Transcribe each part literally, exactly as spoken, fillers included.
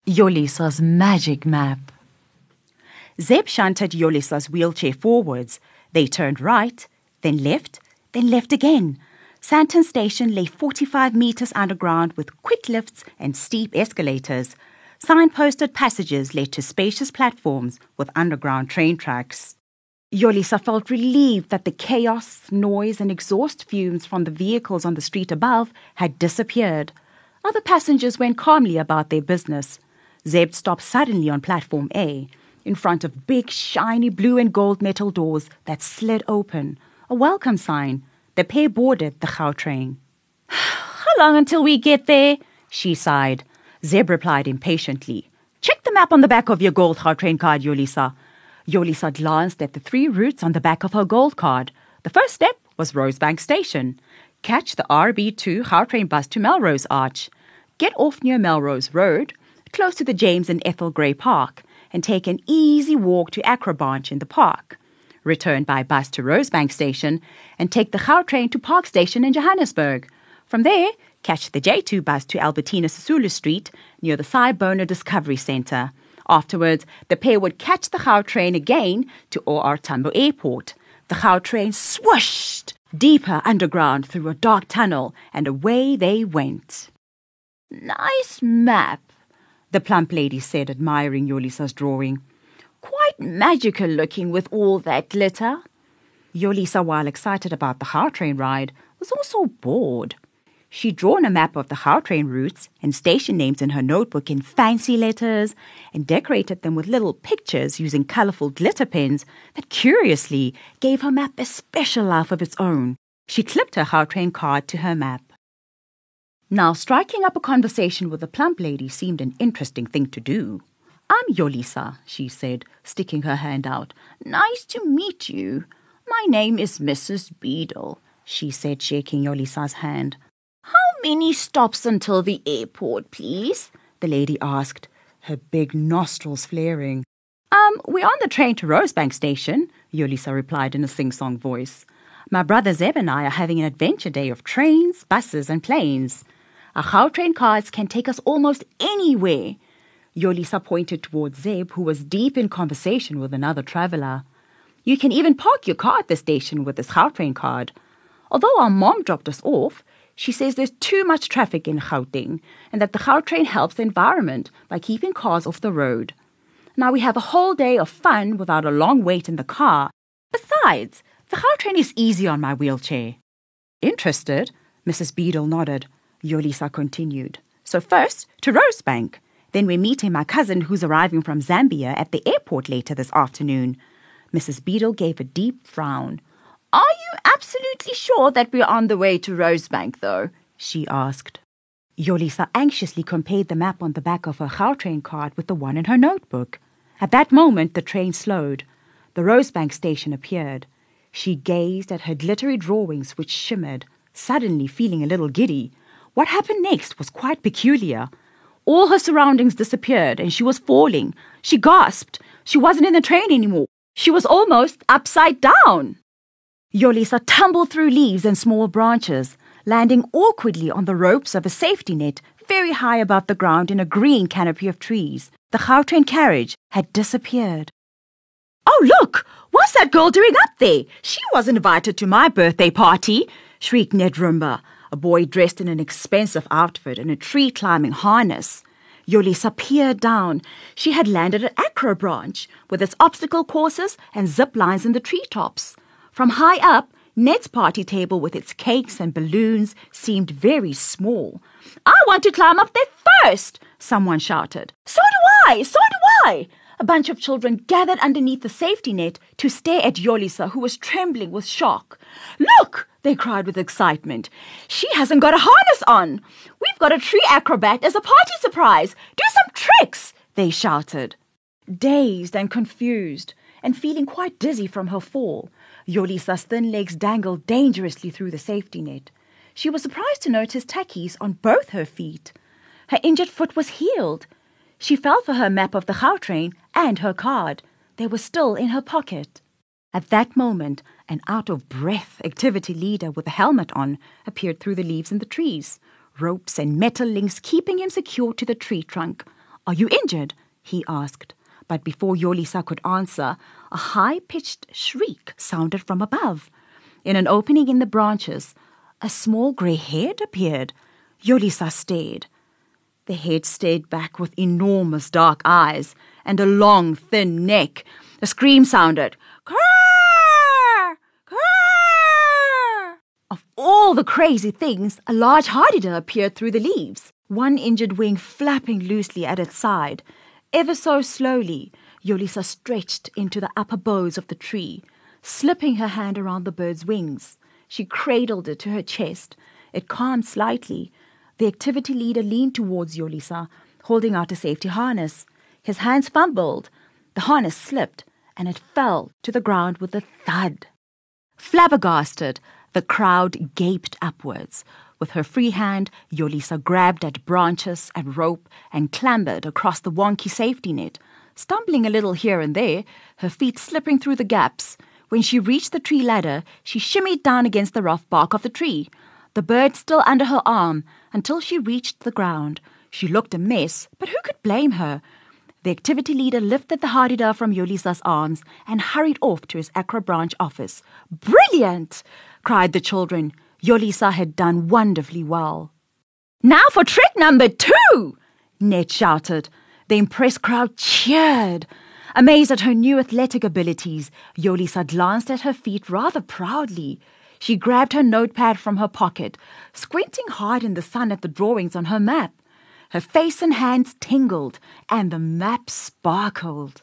Yolisa's magic map. Zeb shunted Yolisa's wheelchair forwards. They turned right, then left, then left again. Sandton Station lay forty-five metres underground with quick lifts and steep escalators. Signposted passages led to spacious platforms with underground train tracks. Yolisa felt relieved that the chaos, noise and exhaust fumes from the vehicles on the street above had disappeared. Other passengers went calmly about their business. Zeb stopped suddenly on platform A, in front of big, shiny blue and gold metal doors that slid open. A welcome sign. The pair boarded the Gautrain. "How long until we get there?" she sighed. Zeb replied impatiently. "Check the map on the back of your gold Gautrain card, Yolisa." Yolisa glanced at the three routes on the back of her gold card. The first step was Rosebank Station. Catch the R B two Gautrain bus to Melrose Arch. Get off near Melrose Road, close to the James and Ethel Grey Park, and take an easy walk to Acrobranch in the park. Return by bus to Rosebank Station and take the Gautrain to Park Station in Johannesburg. From there, catch the J two bus to Albertina Sisulu Street near the Sibona Discovery Centre. Afterwards, the pair would catch the Gautrain again to O R Tambo Airport. The Gautrain swooshed deeper underground through a dark tunnel, and away they went. "Nice map," the plump lady said, admiring Yolisa's drawing. "Quite magical looking with all that glitter." Yolisa, while excited about the Gautrain ride, was also bored. She'd drawn a map of the Gautrain routes and station names in her notebook in fancy letters and decorated them with little pictures using colourful glitter pens that curiously gave her map a special life of its own. She clipped her Gautrain card to her map. Now, striking up a conversation with the plump lady seemed an interesting thing to do. "I'm Yolisa," she said, sticking her hand out. "Nice to meet you. My name is Missus Beadle," she said, shaking Yolisa's hand. "How many stops until the airport, please?" the lady asked, her big nostrils flaring. Um, we're on the train to Rosebank Station," Yolisa replied in a sing-song voice. "My brother Zeb and I are having an adventure day of trains, buses and planes. Our Gautrain cards can take us almost anywhere." Yolisa pointed towards Zeb, who was deep in conversation with another traveller. "You can even park your car at the station with this Gautrain card. Although our mom dropped us off, she says there's too much traffic in Gauteng and that the Gautrain helps the environment by keeping cars off the road. Now we have a whole day of fun without a long wait in the car. Besides, the Gautrain is easy on my wheelchair." "Interested?" Missus Beadle nodded. Yolisa continued. "So first to Rosebank. Then we're meeting my cousin who's arriving from Zambia at the airport later this afternoon." Missus Beadle gave a deep frown. "Are you absolutely sure that we're on the way to Rosebank, though?" she asked. Yolisa anxiously compared the map on the back of her Gautrain card with the one in her notebook. At that moment, the train slowed. The Rosebank station appeared. She gazed at her glittery drawings, which shimmered, suddenly feeling a little giddy. What happened next was quite peculiar. All her surroundings disappeared and she was falling. She gasped. She wasn't in the train anymore. She was almost upside down. Yolisa tumbled through leaves and small branches, landing awkwardly on the ropes of a safety net very high above the ground in a green canopy of trees. The Gautrain carriage had disappeared. "Oh, look! What's that girl doing up there? She wasn't invited to my birthday party!" shrieked Ned Roomba, a boy dressed in an expensive outfit and a tree-climbing harness. Yolisa peered down. She had landed at Acrobranch, with its obstacle courses and zip lines in the treetops. From high up, Ned's party table with its cakes and balloons seemed very small. "I want to climb up there first!" someone shouted. "So do I! So do I!" A bunch of children gathered underneath the safety net to stare at Yolisa, who was trembling with shock. "Look!" they cried with excitement. "She hasn't got a harness on! We've got a tree acrobat as a party surprise! Do some tricks!" they shouted. Dazed and confused, and feeling quite dizzy from her fall, Yolisa's thin legs dangled dangerously through the safety net. She was surprised to notice tackies on both her feet. Her injured foot was healed. She felt for her map of the Gautrain and her card. They were still in her pocket. At that moment, an out-of-breath activity leader with a helmet on appeared through the leaves in the trees, ropes and metal links keeping him secure to the tree trunk. "Are you injured?" he asked. But before Yolisa could answer, a high-pitched shriek sounded from above. In an opening in the branches, a small grey head appeared. Yolisa stared. The head stared back with enormous dark eyes and a long, thin neck. A scream sounded. "Caw! Caw!" Of all the crazy things, a large hardider appeared through the leaves, one injured wing flapping loosely at its side. Ever so slowly, Yolisa stretched into the upper boughs of the tree, slipping her hand around the bird's wings. She cradled it to her chest. It calmed slightly. The activity leader leaned towards Yolisa, holding out a safety harness. His hands fumbled. The harness slipped, and it fell to the ground with a thud. Flabbergasted, the crowd gaped upwards. With her free hand, Yolisa grabbed at branches and rope and clambered across the wonky safety net, stumbling a little here and there, her feet slipping through the gaps. When she reached the tree ladder, she shimmied down against the rough bark of the tree, the bird still under her arm, until she reached the ground. She looked a mess, but who could blame her? The activity leader lifted the hardider from Yolisa's arms and hurried off to his Accra branch office. "Brilliant!" cried the children. Yolisa had done wonderfully well. "Now for trick number two!" Ned shouted. The impressed crowd cheered. Amazed at her new athletic abilities, Yolisa glanced at her feet rather proudly. She grabbed her notepad from her pocket, squinting hard in the sun at the drawings on her map. Her face and hands tingled, and the map sparkled.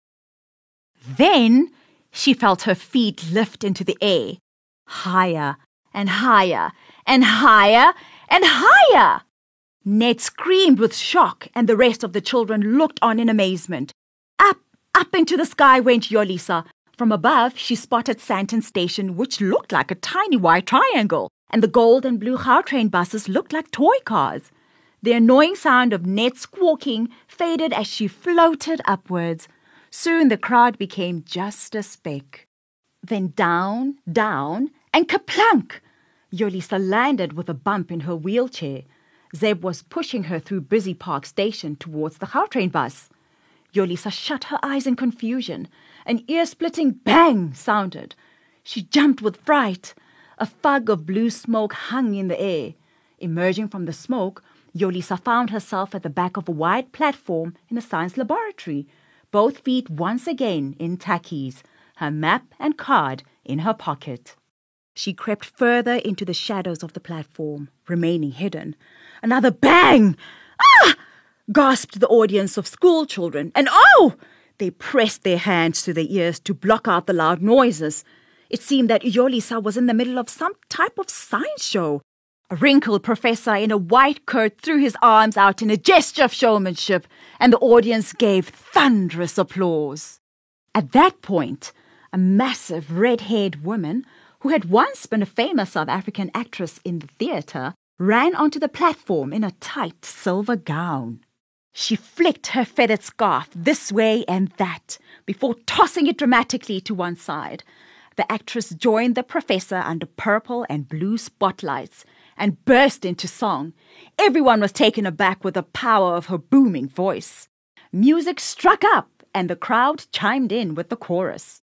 Then she felt her feet lift into the air, higher and higher and higher and higher. Ned screamed with shock, and the rest of the children looked on in amazement. Up, up into the sky went Yolisa. From above, she spotted Sandton Station, which looked like a tiny white triangle, and the gold and blue Gautrain buses looked like toy cars. The annoying sound of Ned squawking faded as she floated upwards. Soon the crowd became just a speck. Then down, down, and kaplunk! Yolisa landed with a bump in her wheelchair. Zeb was pushing her through Busy Park Station towards the Gautrain bus. Yolisa shut her eyes in confusion. An ear-splitting bang sounded. She jumped with fright. A fog of blue smoke hung in the air. Emerging from the smoke, Yolisa found herself at the back of a wide platform in a science laboratory, both feet once again in tackies, her map and card in her pocket. She crept further into the shadows of the platform, remaining hidden. Another bang! "Ah!" gasped the audience of school children, and oh! They pressed their hands to their ears to block out the loud noises. It seemed that Yolisa was in the middle of some type of science show. A wrinkled professor in a white coat threw his arms out in a gesture of showmanship, and the audience gave thunderous applause. At that point, a massive red-haired woman, who had once been a famous South African actress in the theatre, ran onto the platform in a tight silver gown. She flicked her feathered scarf this way and that, before tossing it dramatically to one side. The actress joined the professor under purple and blue spotlights and burst into song. Everyone was taken aback with the power of her booming voice. Music struck up, and the crowd chimed in with the chorus.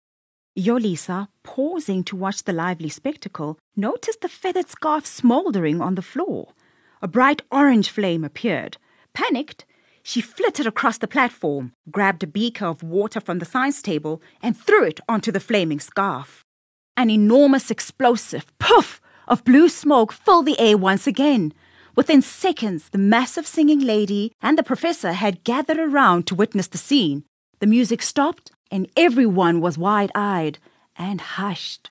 Yolisa, pausing to watch the lively spectacle, noticed the feathered scarf smouldering on the floor. A bright orange flame appeared. Panicked, she flitted across the platform, grabbed a beaker of water from the science table, and threw it onto the flaming scarf. An enormous explosive poof of blue smoke filled the air once again. Within seconds, the massive singing lady and the professor had gathered around to witness the scene. The music stopped, and everyone was wide-eyed and hushed.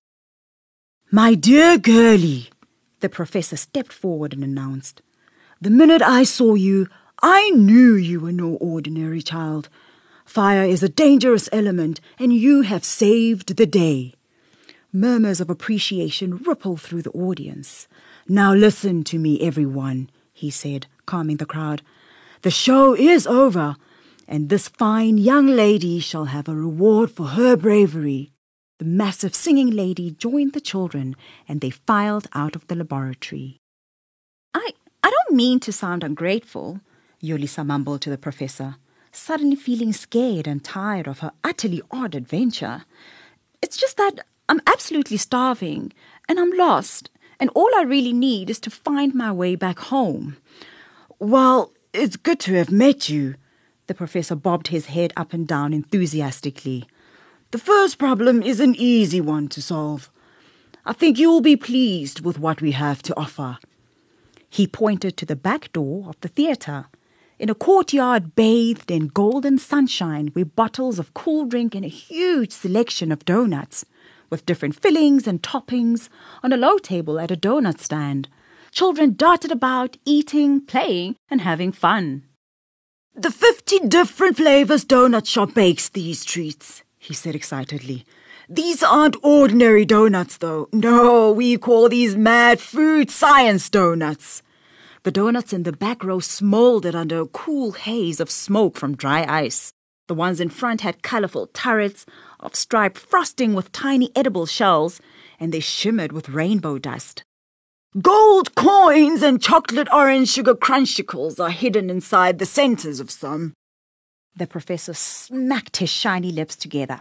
"My dear girlie," the professor stepped forward and announced, "the minute I saw you, I knew you were no ordinary child. Fire is a dangerous element, and you have saved the day." Murmurs of appreciation rippled through the audience. "Now listen to me, everyone," he said, calming the crowd. "The show is over, and this fine young lady shall have a reward for her bravery." The massive singing lady joined the children, and they filed out of the laboratory. I, I don't mean to sound ungrateful, Yolisa mumbled to the professor, suddenly feeling scared and tired of her utterly odd adventure. It's just that I'm absolutely starving, and I'm lost, and all I really need is to find my way back home. Well, it's good to have met you. The professor bobbed his head up and down enthusiastically. The first problem is an easy one to solve. I think you'll be pleased with what we have to offer. He pointed to the back door of the theatre, in a courtyard bathed in golden sunshine were bottles of cool drink and a huge selection of donuts, with different fillings and toppings, on a low table at a donut stand. Children darted about, eating, playing, and having fun. The fifty different flavors donut shop bakes these treats, he said excitedly. These aren't ordinary donuts, though. No, we call these mad food science donuts. The donuts in the back row smoldered under a cool haze of smoke from dry ice. The ones in front had colourful turrets of striped frosting with tiny edible shells, and they shimmered with rainbow dust. Gold coins and chocolate orange sugar crunchicles are hidden inside the centres of some. The professor smacked his shiny lips together.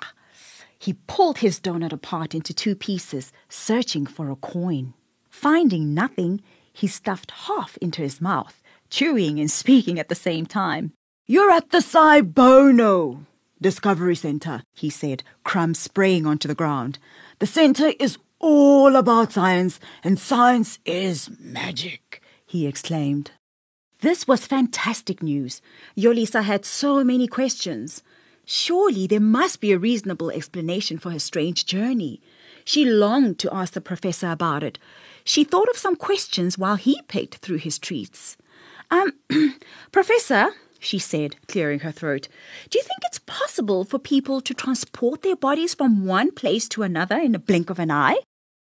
He pulled his donut apart into two pieces, searching for a coin. Finding nothing, he stuffed half into his mouth, chewing and speaking at the same time. You're at the Cy Bono Discovery Centre, he said, crumbs spraying onto the ground. The centre is all about science, and science is magic, he exclaimed. This was fantastic news. Yolisa had so many questions. Surely there must be a reasonable explanation for her strange journey. She longed to ask the professor about it. She thought of some questions while he picked through his treats. Um, Professor, she said, clearing her throat, do you think it's possible for people to transport their bodies from one place to another in a blink of an eye?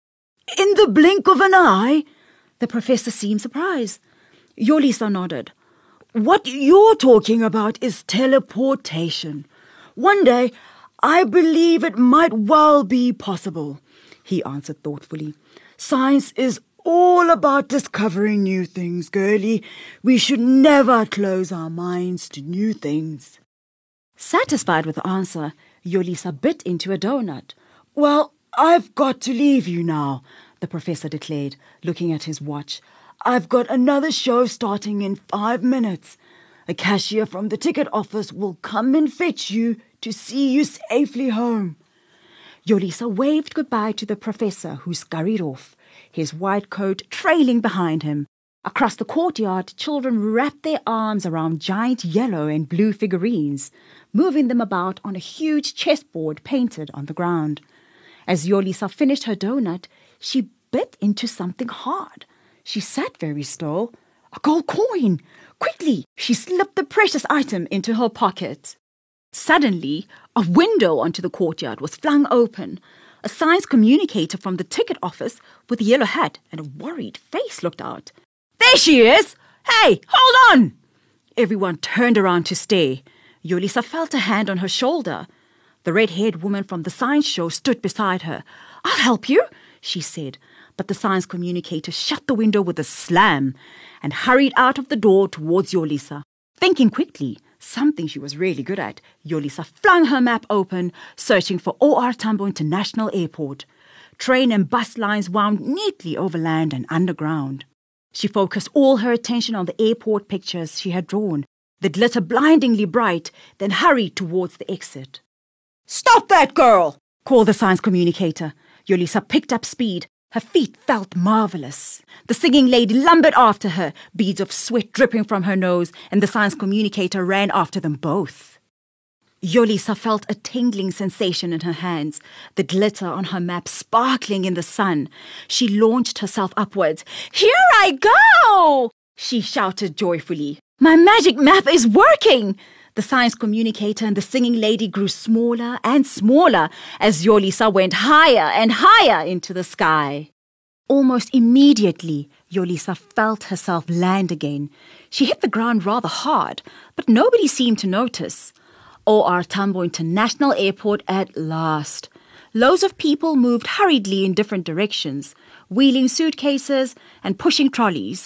In the blink of an eye? The professor seemed surprised. Yolisa nodded. What you're talking about is teleportation. One day, I believe it might well be possible, he answered thoughtfully. Science is all about discovering new things, girlie. We should never close our minds to new things. Satisfied with the answer, Yolisa bit into a donut. Well, I've got to leave you now, the professor declared, looking at his watch. I've got another show starting in five minutes. A cashier from the ticket office will come and fetch you to see you safely home. Yolisa waved goodbye to the professor, who scurried off, his white coat trailing behind him. Across the courtyard, children wrapped their arms around giant yellow and blue figurines, moving them about on a huge chessboard painted on the ground. As Yolisa finished her donut, she bit into something hard. She sat very still. A gold coin! Quickly, she slipped the precious item into her pocket. Suddenly, a window onto the courtyard was flung open. A science communicator from the ticket office with a yellow hat and a worried face looked out. There she is! Hey, hold on! Everyone turned around to stare. Yolisa felt a hand on her shoulder. The red-haired woman from the science show stood beside her. I'll help you, she said, but the science communicator shut the window with a slam and hurried out of the door towards Yolisa. Thinking quickly, something she was really good at, Yolisa flung her map open, searching for O R Tambo International Airport. Train and bus lines wound neatly over land and underground. She focused all her attention on the airport pictures she had drawn, the glitter blindingly bright, then hurried towards the exit. Stop that girl! Called the science communicator. Yolisa picked up speed. Her feet felt marvellous. The singing lady lumbered after her, beads of sweat dripping from her nose, and the science communicator ran after them both. Yolisa felt a tingling sensation in her hands, the glitter on her map sparkling in the sun. She launched herself upwards. Here I go! She shouted joyfully. My magic map is working! The science communicator and the singing lady grew smaller and smaller as Yolisa went higher and higher into the sky. Almost immediately, Yolisa felt herself land again. She hit the ground rather hard, but nobody seemed to notice. O R Tambo International Airport at last. Loads of people moved hurriedly in different directions, wheeling suitcases and pushing trolleys.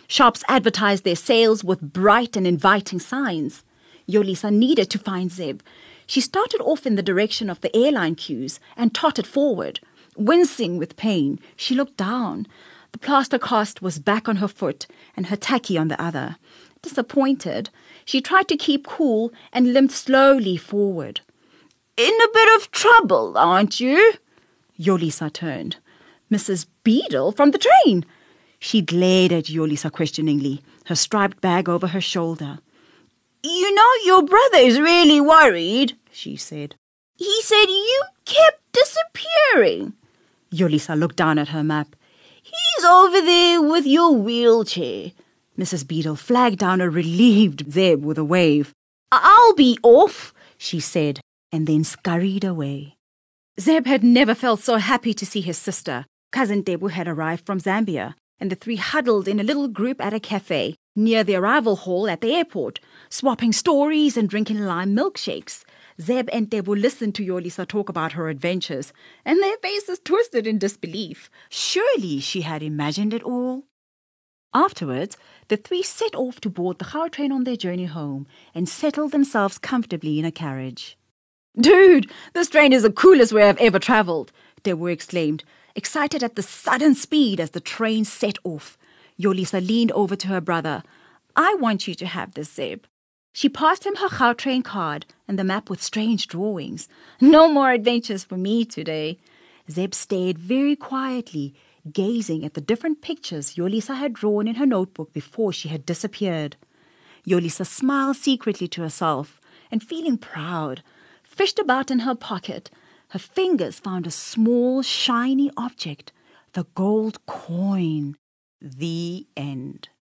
Shops advertised their sales with bright and inviting signs. Yolisa needed to find Zeb. She started off in the direction of the airline queues and tottered forward. Wincing with pain, she looked down. The plaster cast was back on her foot and her tacky on the other. Disappointed, she tried to keep cool and limped slowly forward. "In a bit of trouble, aren't you?" Yolisa turned. "Missus Beadle from the train." She glared at Yolisa questioningly, her striped bag over her shoulder. "You know your brother is really worried," she said. "He said you kept disappearing." Yolisa looked down at her map. "He's over there with your wheelchair." Missus Beadle flagged down a relieved Zeb with a wave. "I'll be off," she said, and then scurried away. Zeb had never felt so happy to see his sister. Cousin Debu had arrived from Zambia, and the three huddled in a little group at a cafe near the arrival hall at the airport, swapping stories and drinking lime milkshakes. Zeb and Debu listened to Yolisa talk about her adventures, and their faces twisted in disbelief. Surely she had imagined it all. Afterwards, the three set off to board the Gautrain on their journey home and settled themselves comfortably in a carriage. "Dude, this train is the coolest way I've ever travelled," Debu exclaimed, excited at the sudden speed as the train set off. Yolisa leaned over to her brother. "I want you to have this, Zeb." She passed him her Gautrain card and the map with strange drawings. "No more adventures for me today." Zeb stayed very quietly, gazing at the different pictures Yolisa had drawn in her notebook before she had disappeared. Yolisa smiled secretly to herself and, feeling proud, fished about in her pocket. Her fingers found a small, shiny object, the gold coin. The end.